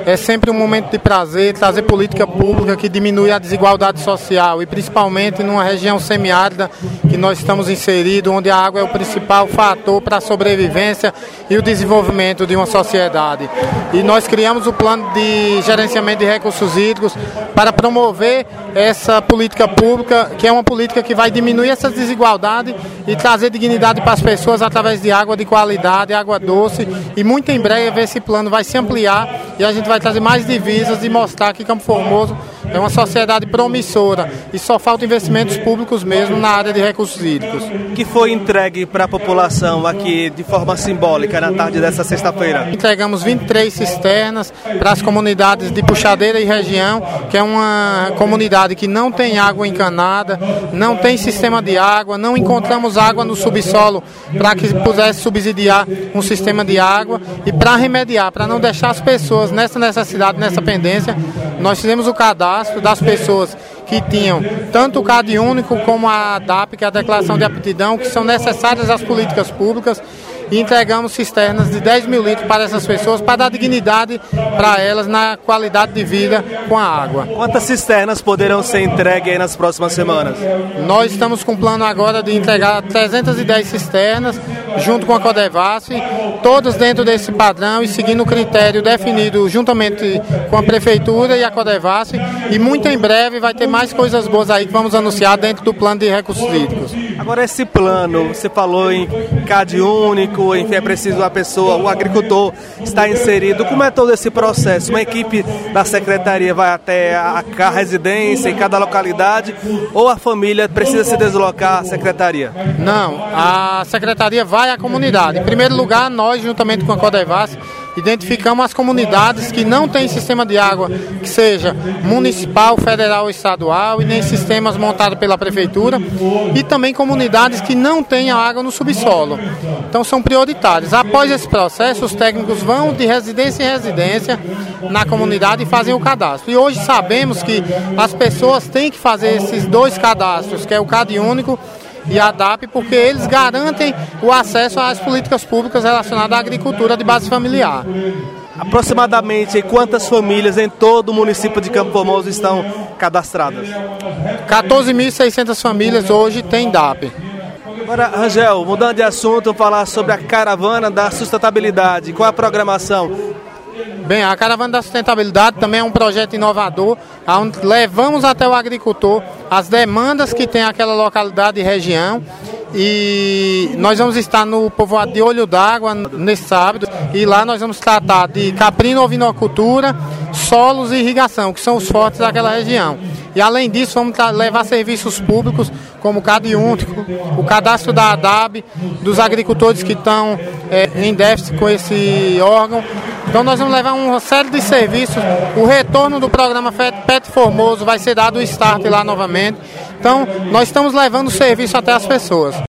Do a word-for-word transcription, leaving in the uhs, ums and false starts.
é sempre um momento de prazer, trazer política pública que diminui a desigualdade social e principalmente numa região semiárida que nós estamos inseridos, onde a água é o principal fator para a sobrevivência e o desenvolvimento de uma sociedade. E nós criamos o plano de gerenciamento de recursos hídricos para promover essa política pública, que é uma política que vai diminuir essas desigualdades e trazer dignidade para as pessoas através de água de qualidade, água doce, e muito em breve esse plano vai se ampliar e a gente vai trazer mais divisas e mostrar que Campo Formoso é uma sociedade promissora e só falta investimentos públicos mesmo na área de recursos hídricos. Que foi entregue para a população aqui de forma simbólica na tarde dessa sexta-feira? Entregamos vinte e três cisternas para as comunidades de Puxadeira e região, que é uma comunidade que não tem água encanada, não tem sistema de água, não encontramos água no subsolo para que pudesse subsidiar um sistema de água e para remediar, para não deixar as pessoas nessa necessidade, nessa pendência, nós fizemos o cadastro das pessoas que tinham tanto o CAD único como a D A P, que é a Declaração de Aptidão, que são necessárias às políticas públicas, e entregamos cisternas de dez mil litros para essas pessoas, para dar dignidade para elas na qualidade de vida com a água. Quantas cisternas poderão ser entregues aí nas próximas semanas? Nós estamos com o plano agora de entregar trezentas e dez cisternas, junto com a Codevasf, todas dentro desse padrão e seguindo o critério definido juntamente com a Prefeitura e a Codevasf, e muito em breve vai ter mais coisas boas aí que vamos anunciar dentro do plano de recursos hídricos. Agora esse plano, você falou em CAD único, enfim, é preciso a pessoa, o agricultor está inserido. Como é todo esse processo? Uma equipe da secretaria vai até a, a residência em cada localidade ou a família precisa se deslocar à secretaria? Não, a secretaria vai à comunidade. Em primeiro lugar, nós, juntamente com a Codevasf, identificamos as comunidades que não têm sistema de água, que seja municipal, federal ou estadual, e nem sistemas montados pela prefeitura, e também comunidades que não têm a água no subsolo. Então são prioritários. Após esse processo, os técnicos vão de residência em residência na comunidade e fazem o cadastro. E hoje sabemos que as pessoas têm que fazer esses dois cadastros, que é o CAD único e a D A P, porque eles garantem o acesso às políticas públicas relacionadas à agricultura de base familiar. Aproximadamente quantas famílias em todo o município de Campo Formoso estão cadastradas? quatorze mil e seiscentas famílias hoje têm D A P. Agora, Rangel, mudando de assunto, falar sobre a Caravana da Sustentabilidade. Qual é a programação? Bem, a Caravana da Sustentabilidade também é um projeto inovador, onde levamos até o agricultor as demandas que tem aquela localidade e região, e nós vamos estar no povoado de Olho d'Água nesse sábado, e lá nós vamos tratar de caprino-ovinocultura, solos e irrigação, que são os fortes daquela região. E além disso, vamos levar serviços públicos como o CAD único, o cadastro da A D A B, dos agricultores que estão é, em déficit com esse órgão. Então nós vamos levar uma série de serviços. O retorno do programa Pet Formoso vai ser dado o start lá novamente. Então nós estamos levando o serviço até as pessoas.